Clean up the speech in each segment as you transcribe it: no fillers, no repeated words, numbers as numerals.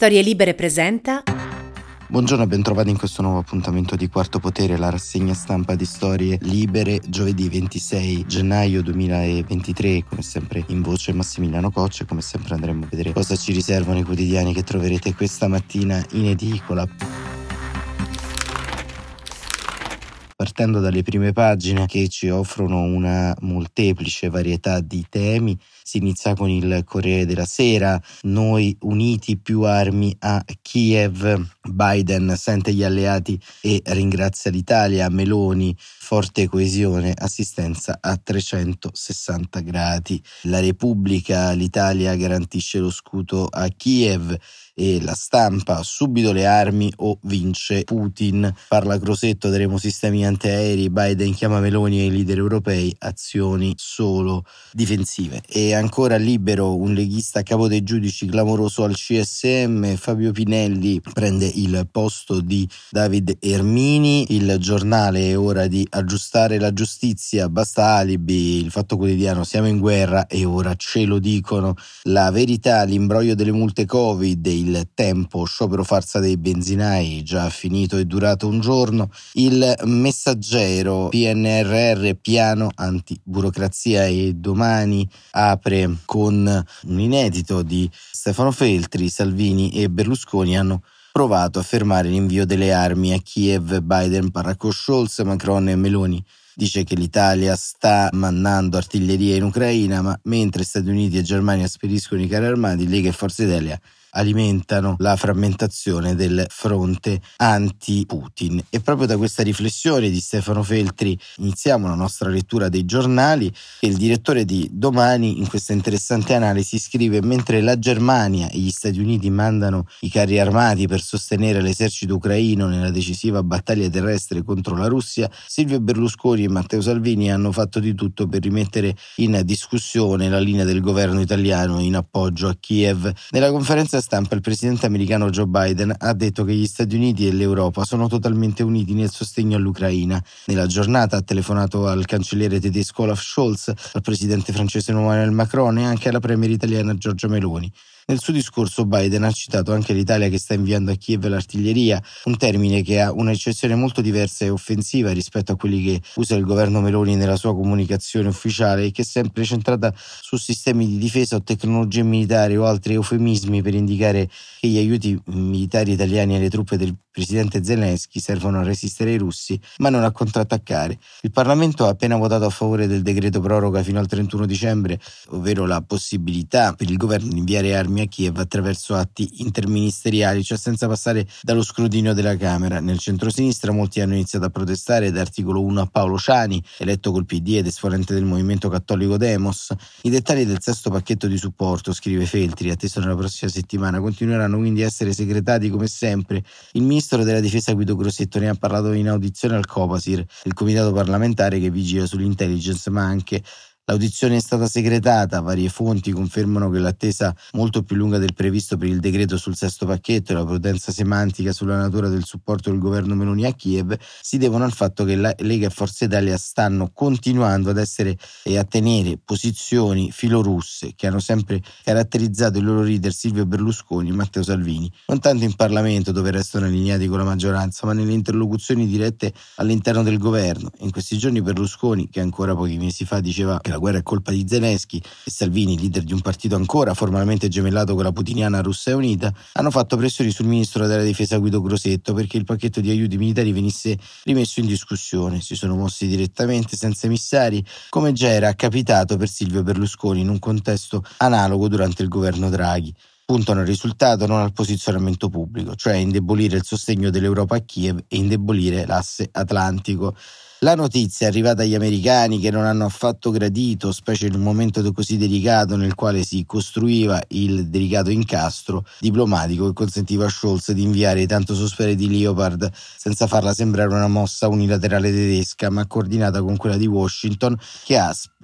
Storie Libere presenta. Buongiorno e bentrovati in questo nuovo appuntamento di Quarto Potere, la rassegna stampa di Storie Libere, giovedì 26 gennaio 2023, come sempre in voce Massimiliano Coccia, e come sempre andremo a vedere cosa ci riservano i quotidiani che troverete questa mattina in edicola. Partendo dalle prime pagine che ci offrono una molteplice varietà di temi, si inizia con il Corriere della Sera, noi uniti più armi a Kiev, Biden sente gli alleati e ringrazia l'Italia, Meloni, forte coesione, assistenza a 360 gradi. La Repubblica, l'Italia garantisce lo scudo a Kiev. E La Stampa, subito le armi o vince Putin. Parla Crosetto, daremo sistemi antiaerei, Biden chiama Meloni e i leader europei, azioni solo difensive. E ancora Libero, un leghista a capo dei giudici clamoroso al CSM, Fabio Pinelli prende il posto di David Ermini. Il Giornale, è ora di aggiustare la giustizia, basta alibi. Il Fatto Quotidiano, siamo in guerra e ora ce lo dicono. La Verità, l'imbroglio delle multe Covid. Il Tempo, sciopero farsa dei benzinai, già finito e durato un giorno. Il Messaggero, PNRR, piano antiburocrazia, e Domani apre con un inedito di Stefano Feltri. Salvini e Berlusconi hanno provato a fermare l'invio delle armi a Kiev, Biden parla con Scholz, Macron e Meloni dice che l'Italia sta mandando artiglieria in Ucraina, ma mentre Stati Uniti e Germania spediscono i carri armati, Lega e Forza Italia alimentano la frammentazione del fronte anti-Putin. E proprio da questa riflessione di Stefano Feltri iniziamo la nostra lettura dei giornali. E il direttore di Domani, in questa interessante analisi, scrive: mentre la Germania e gli Stati Uniti mandano i carri armati per sostenere l'esercito ucraino nella decisiva battaglia terrestre contro la Russia, Silvio Berlusconi e Matteo Salvini hanno fatto di tutto per rimettere in discussione la linea del governo italiano in appoggio a Kiev. Nella conferenza stampa il presidente americano Joe Biden ha detto che gli Stati Uniti e l'Europa sono totalmente uniti nel sostegno all'Ucraina. Nella giornata ha telefonato al cancelliere tedesco Olaf Scholz, al presidente francese Emmanuel Macron e anche alla premier italiana Giorgia Meloni. Nel suo discorso Biden ha citato anche l'Italia che sta inviando a Kiev l'artiglieria, un termine che ha un'accezione molto diversa e offensiva rispetto a quelli che usa il governo Meloni nella sua comunicazione ufficiale, e che è sempre centrata su sistemi di difesa o tecnologie militari o altri eufemismi per indicare che gli aiuti militari italiani alle truppe del presidente Zelensky servono a resistere ai russi, ma non a contrattaccare. Il Parlamento ha appena votato a favore del decreto proroga fino al 31 dicembre, ovvero la possibilità per il governo di inviare armi a Kiev attraverso atti interministeriali, cioè senza passare dallo scrutinio della Camera. Nel centrosinistra molti hanno iniziato a protestare, da articolo 1 a Paolo Ciani, eletto col PD ed esponente del movimento cattolico Demos. I dettagli del sesto pacchetto di supporto, scrive Feltri, atteso nella prossima settimana, continueranno quindi a essere segretati come sempre. Il ministro della difesa Guido Crosetto ne ha parlato in audizione al Copasir, il comitato parlamentare che vigila sull'intelligence, ma anche l'audizione è stata segretata. Varie fonti confermano che l'attesa molto più lunga del previsto per il decreto sul sesto pacchetto e la prudenza semantica sulla natura del supporto del governo Meloni a Kiev si devono al fatto che la Lega e Forza Italia stanno continuando ad essere e a tenere posizioni filorusse che hanno sempre caratterizzato i loro leader Silvio Berlusconi e Matteo Salvini, non tanto in Parlamento, dove restano allineati con la maggioranza, ma nelle interlocuzioni dirette all'interno del governo. In questi giorni Berlusconi, che ancora pochi mesi fa diceva che la guerra è colpa di Zelensky, e Salvini, leader di un partito ancora formalmente gemellato con la putiniana Russia Unita, hanno fatto pressioni sul ministro della difesa Guido Crosetto perché il pacchetto di aiuti militari venisse rimesso in discussione. Si sono mossi direttamente, senza emissari, come già era capitato per Silvio Berlusconi in un contesto analogo durante il governo Draghi. Puntano al risultato, non al posizionamento pubblico, cioè indebolire il sostegno dell'Europa a Kiev e indebolire l'asse atlantico. La notizia è arrivata agli americani, che non hanno affatto gradito, specie in un momento così delicato nel quale si costruiva il delicato incastro diplomatico che consentiva a Scholz di inviare i tanto sospetti Leopard senza farla sembrare una mossa unilaterale tedesca, ma coordinata con quella di Washington, che ha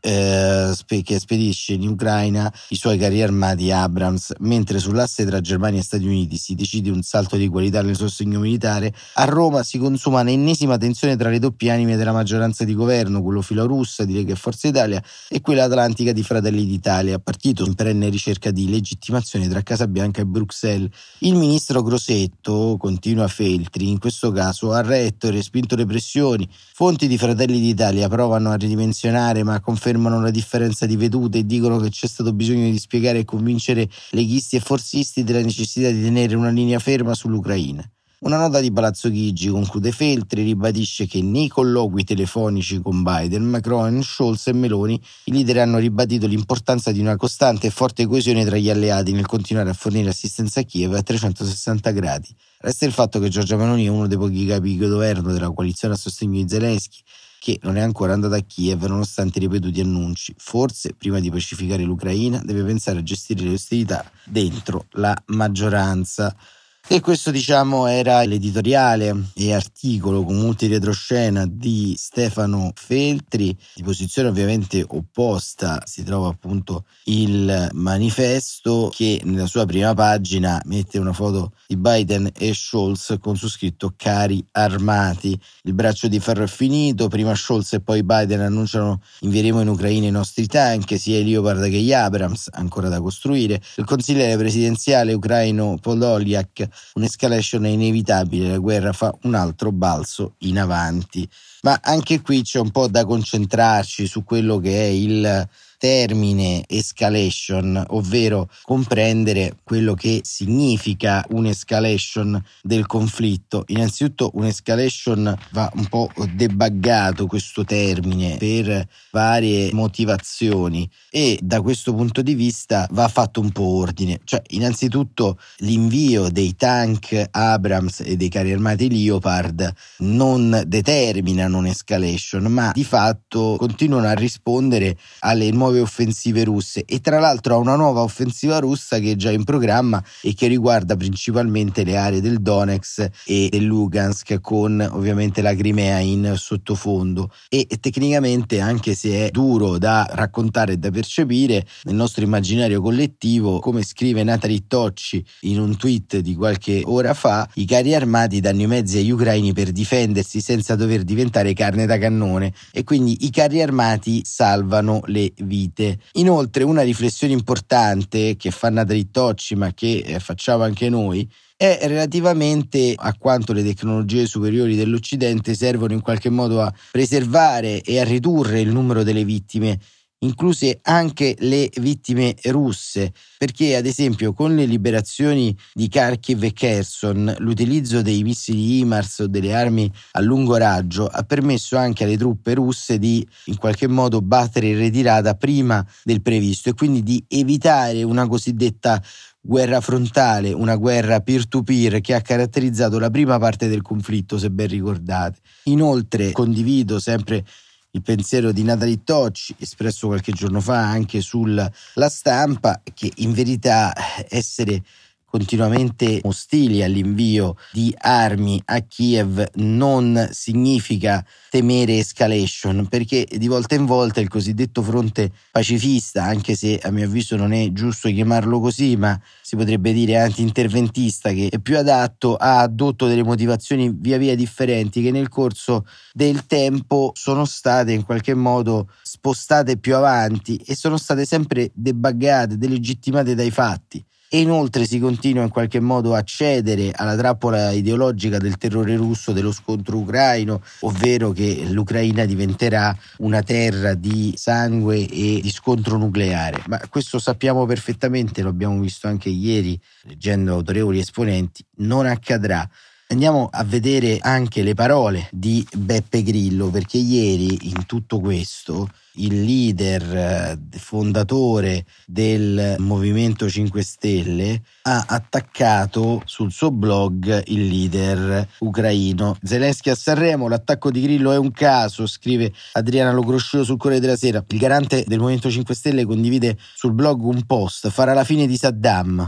che spedisce in Ucraina i suoi carri armati Abrams. Mentre sull'asse tra Germania e Stati Uniti si decide un salto di qualità nel sostegno militare, a Roma si consuma l'ennesima tensione tra le doppie anime della maggioranza di governo, quello filorussa di Lega e Forza Italia e quella atlantica di Fratelli d'Italia, partito in perenne ricerca di legittimazione tra Casa Bianca e Bruxelles. Il ministro Crosetto, continua Feltri, in questo caso ha retto e respinto le pressioni. Fonti di Fratelli d'Italia provano a ridimensionare ma confermano la differenza di vedute e dicono che c'è stato bisogno di spiegare e convincere leghisti e forzisti della necessità di tenere una linea ferma sull'Ucraina. Una nota di Palazzo Chigi, conclude Feltri, ribadisce che nei colloqui telefonici con Biden, Macron, Scholz e Meloni i leader hanno ribadito l'importanza di una costante e forte coesione tra gli alleati nel continuare a fornire assistenza a Kiev a 360 gradi. Resta il fatto che Giorgia Meloni è uno dei pochi capi di governo della coalizione a sostegno di Zelensky che non è ancora andata a Kiev nonostante i ripetuti annunci. Forse, prima di pacificare l'Ucraina, deve pensare a gestire le ostilità dentro la maggioranza. E questo era l'editoriale e articolo con molti retroscena di Stefano Feltri. Di posizione ovviamente opposta si trova appunto il Manifesto, che nella sua prima pagina mette una foto di Biden e Scholz con su scritto "cari armati". Il braccio di ferro è finito, prima Scholz e poi Biden annunciano: invieremo in Ucraina i nostri tank, sia i Leopard che gli Abrams, ancora da costruire. Il consigliere presidenziale ucraino Podolyak: un'escalation è inevitabile, la guerra fa un altro balzo in avanti. Ma anche qui c'è un po' da concentrarci su quello che è il termine escalation, ovvero comprendere quello che significa un'escalation del conflitto. Innanzitutto un'escalation va un po' debuggato questo termine per varie motivazioni e da questo punto di vista va fatto un po' ordine. Cioè, innanzitutto l'invio dei tank Abrams e dei carri armati Leopard non determinano un'escalation, ma di fatto continuano a rispondere alle nuove offensive russe e tra l'altro a una nuova offensiva russa che è già in programma e che riguarda principalmente le aree del Donetsk e del Lugansk, con ovviamente la Crimea in sottofondo. E tecnicamente, anche se è duro da raccontare e da percepire nel nostro immaginario collettivo, come scrive Natalie Tocci in un tweet di qualche ora fa, i carri armati danno i mezzi agli ucraini per difendersi senza dover diventare carne da cannone e quindi i carri armati salvano le vite. Inoltre, una riflessione importante che fa Natalie Tocci ma che facciamo anche noi è relativamente a quanto le tecnologie superiori dell'Occidente servono in qualche modo a preservare e a ridurre il numero delle vittime, incluse anche le vittime russe, perché ad esempio con le liberazioni di Kharkiv e Kherson l'utilizzo dei missili HIMARS o delle armi a lungo raggio ha permesso anche alle truppe russe di in qualche modo battere in ritirata prima del previsto e quindi di evitare una cosiddetta guerra frontale, una guerra peer-to-peer che ha caratterizzato la prima parte del conflitto, se ben ricordate. Inoltre condivido sempre il pensiero di Natalie Tocci, espresso qualche giorno fa anche sulla Stampa, che in verità essere continuamente ostili all'invio di armi a Kiev non significa temere escalation, perché di volta in volta il cosiddetto fronte pacifista, anche se a mio avviso non è giusto chiamarlo così, ma si potrebbe dire anti-interventista, che è più adatto, ha addotto delle motivazioni via via differenti che nel corso del tempo sono state in qualche modo spostate più avanti e sono state sempre debuggate, delegittimate dai fatti. E inoltre si continua in qualche modo a cedere alla trappola ideologica del terrore russo dello scontro ucraino, ovvero che l'Ucraina diventerà una terra di sangue e di scontro nucleare. Ma questo sappiamo perfettamente, lo abbiamo visto anche ieri leggendo autorevoli esponenti, non accadrà. Andiamo a vedere anche le parole di Beppe Grillo, perché ieri in tutto questo il leader fondatore del Movimento 5 Stelle ha attaccato sul suo blog il leader ucraino. Zelensky a Sanremo, l'attacco di Grillo è un caso, scrive Adriana Logroscilo sul Corriere della Sera. Il garante del Movimento 5 Stelle condivide sul blog un post: farà la fine di Saddam.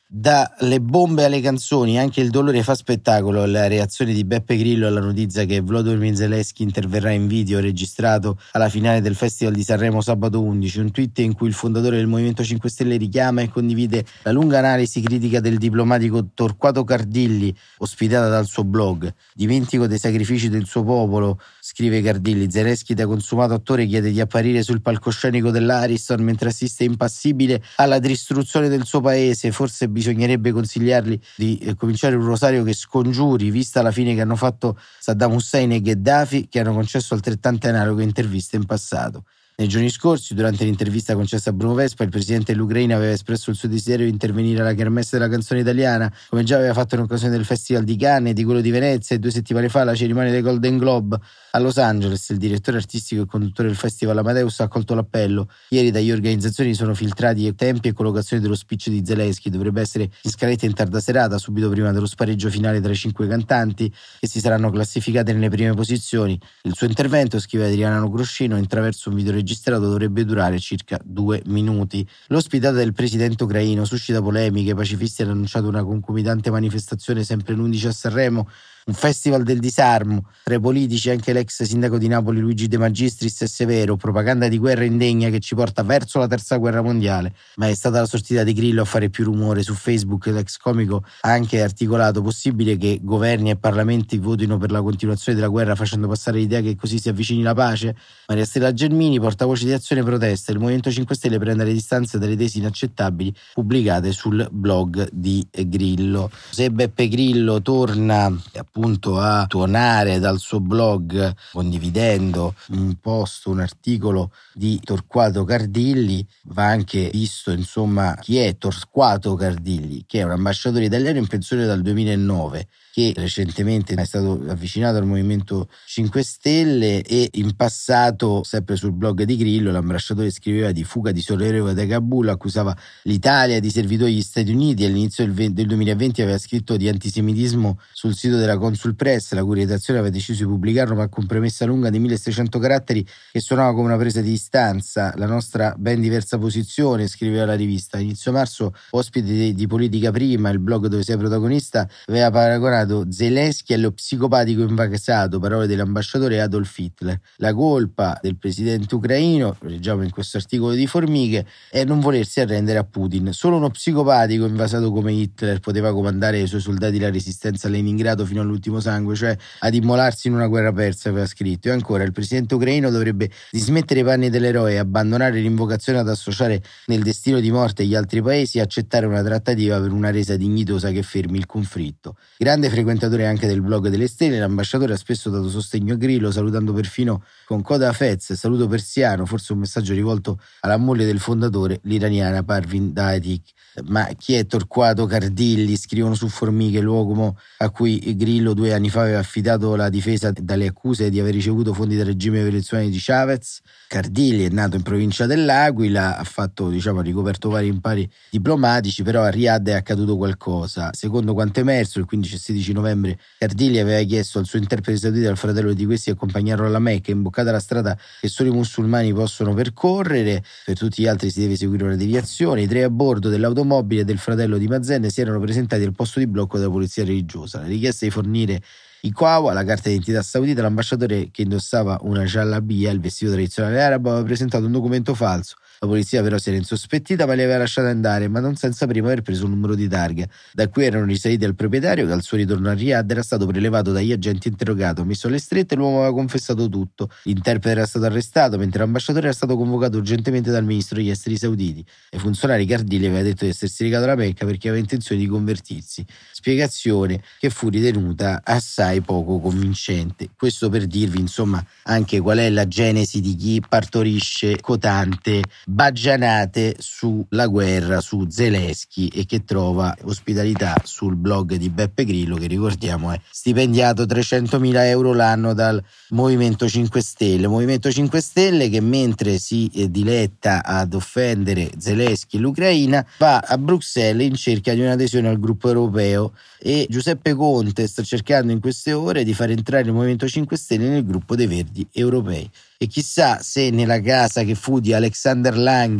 Dalle bombe alle canzoni, anche il dolore fa spettacolo. La reazione di Beppe Grillo alla notizia che Volodymyr Zelensky interverrà in video registrato alla finale del Festival di Sanremo sabato 11. Un tweet in cui il fondatore del Movimento 5 Stelle richiama e condivide la lunga analisi critica del diplomatico Torquato Cardilli, ospitata dal suo blog. Dimentico dei sacrifici del suo popolo, scrive Cardilli. Zelensky, da consumato attore, chiede di apparire sul palcoscenico dell'Ariston mentre assiste impassibile alla distruzione del suo paese. Forse bisognerebbe consigliargli di cominciare un rosario che scongiuri, vista la fine che hanno fatto Saddam Hussein e Gheddafi, che hanno concesso altrettante analoghe interviste in passato. Nei giorni scorsi, durante l'intervista concessa a Bruno Vespa, il presidente dell'Ucraina aveva espresso il suo desiderio di intervenire alla kermesse della canzone italiana, come già aveva fatto in occasione del Festival di Cannes e di quello di Venezia, e 2 settimane fa alla cerimonia dei Golden Globe a Los Angeles. Il direttore artistico e conduttore del Festival Amadeus ha accolto l'appello. Ieri dagli organizzatori sono filtrati tempi e collocazioni dello speech di Zelensky. Dovrebbe essere in scaletta in tarda serata, subito prima dello spareggio finale tra i 5 cantanti, che si saranno classificati nelle prime posizioni. Il suo intervento, scrive Adriano Groscino, attraverso un video registrato dovrebbe durare circa 2 minuti. L'ospitata del presidente ucraino suscita polemiche. I pacifisti hanno annunciato una concomitante manifestazione sempre l'11 a Sanremo, un festival del disarmo. Tra i politici anche l'ex sindaco di Napoli Luigi De Magistris e Severo, propaganda di guerra indegna che ci porta verso la terza guerra mondiale. Ma è stata la sortita di Grillo a fare più rumore. Su Facebook l'ex comico ha anche articolato: possibile che governi e parlamenti votino per la continuazione della guerra facendo passare l'idea che così si avvicini la pace? Maria Stella Gelmini, portavoce di Azione Protesta, il Movimento 5 Stelle prende le distanze dalle tesi inaccettabili pubblicate sul blog di Grillo. Se Beppe Grillo torna appunto a tuonare dal suo blog, condividendo un post, un articolo di Torquato Cardilli, va anche visto insomma chi è Torquato Cardilli, che è un ambasciatore italiano in pensione dal 2009, che recentemente è stato avvicinato al Movimento 5 Stelle, e in passato, sempre sul blog di Grillo, l'ambasciatore scriveva di fuga di sollievo da Kabul, accusava l'Italia di servitò agli Stati Uniti, e all'inizio del 2020 aveva scritto di antisemitismo sul sito della Consul Press, la cui redazione aveva deciso di pubblicarlo, ma con premessa lunga di 1600 caratteri che suonava come una presa di distanza. La nostra ben diversa posizione, scriveva la rivista. A inizio marzo, ospite di Politica Prima, il blog dove sei protagonista, aveva paragonato Zelensky allo psicopatico invasato, parole dell'ambasciatore Adolf Hitler. La colpa del presidente ucraino, leggiamo in questo articolo di Formiche, è non volersi arrendere a Putin. Solo uno psicopatico invasato come Hitler poteva comandare i suoi soldati la resistenza a Leningrado fino all'ultimo sangue, cioè ad immolarsi in una guerra persa, aveva scritto. E ancora, il presidente ucraino dovrebbe dismettere i panni dell'eroe e abbandonare l'invocazione ad associare nel destino di morte gli altri paesi e accettare una trattativa per una resa dignitosa che fermi il conflitto. Grande frequentatore anche del blog delle stelle, l'ambasciatore ha spesso dato sostegno a Grillo, salutando perfino con coda Fez, saluto persiano, forse un messaggio rivolto alla moglie del fondatore, l'iraniana Parvin Daetik. Ma chi è Torquato Cardilli? Scrivono su Formiche, l'uomo a cui Grillo 2 anni fa aveva affidato la difesa dalle accuse di aver ricevuto fondi dal regime venezuelano di Chavez. Cardilli è nato in provincia dell'Aquila, ha fatto, ha ricoperto vari impari diplomatici, però a Riyadh è accaduto qualcosa. Secondo quanto emerso, il 15 e 16 novembre Cardilli aveva chiesto al suo interprete saudita e al fratello di questi di accompagnarlo alla Mecca, imboccata la strada che solo i musulmani possono percorrere, per tutti gli altri si deve seguire una deviazione. I 3 a bordo dell'automobile del fratello di Mazen si erano presentati al posto di blocco della polizia religiosa. La richiesta di fornire i Qawa, la carta d'identità saudita, l'ambasciatore, che indossava una giallabia, il vestito tradizionale arabo, aveva presentato un documento falso. La polizia però si era insospettita, ma li aveva lasciati andare, ma non senza prima aver preso un numero di targa. Da cui erano risaliti al proprietario, che al suo ritorno a Riyadh era stato prelevato dagli agenti, interrogato, messo alle strette. L'uomo aveva confessato tutto. L'interprete era stato arrestato, mentre l'ambasciatore era stato convocato urgentemente dal ministro degli esteri sauditi. Ai funzionari Cardilli aveva detto di essersi recato alla Mecca perché aveva intenzione di convertirsi. Spiegazione che fu ritenuta assai poco convincente. Questo per dirvi insomma anche qual è la genesi di chi partorisce cotante baggianate sulla guerra, su Zelensky, e che trova ospitalità sul blog di Beppe Grillo, che ricordiamo è stipendiato 300.000 euro l'anno dal Movimento 5 Stelle. Movimento 5 Stelle che, mentre si diletta ad offendere Zelensky e l'Ucraina, va a Bruxelles in cerca di un'adesione al gruppo europeo, e Giuseppe Conte sta cercando in queste ore di far entrare il Movimento 5 Stelle nel gruppo dei Verdi europei. E chissà se nella casa che fu di Alexander Langer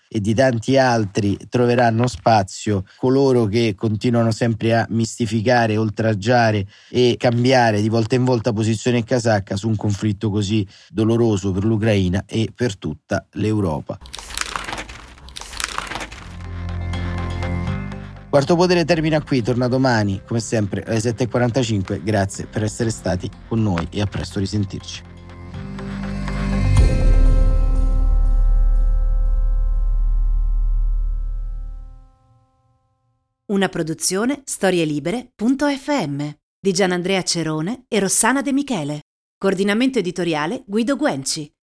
e di tanti altri troveranno spazio coloro che continuano sempre a mistificare, oltraggiare e cambiare di volta in volta posizione e casacca su un conflitto così doloroso per l'Ucraina e per tutta l'Europa. Quarto Potere termina qui, torna domani, come sempre, alle 7:45. Grazie per essere stati con noi e a presto risentirci. Una produzione storielibere.fm di Gianandrea Cerone e Rossana De Michele. Coordinamento editoriale Guido Guenci.